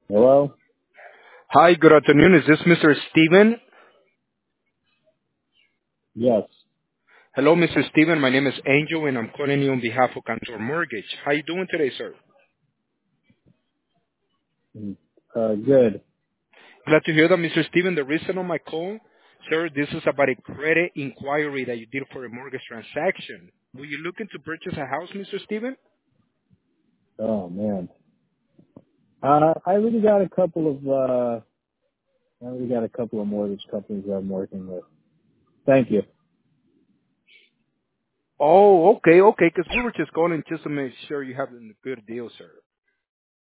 Hello? Hi, good afternoon. Is this Mr. Steven? Yes. Hello, Mr. Steven. My name is Angel, and I'm calling you on behalf of Cantor Mortgage. How you doing today, sir? Mm. Good. Glad to hear that, Mr. Steven. The reason on my call, sir, this is about a credit inquiry that you did for a mortgage transaction. Were you looking to purchase a house, Mr. Steven? Oh man. I already got a couple of mortgage companies that I'm working with. Thank you. Oh, okay, okay, because we were just calling just to make sure you have a good deal, sir.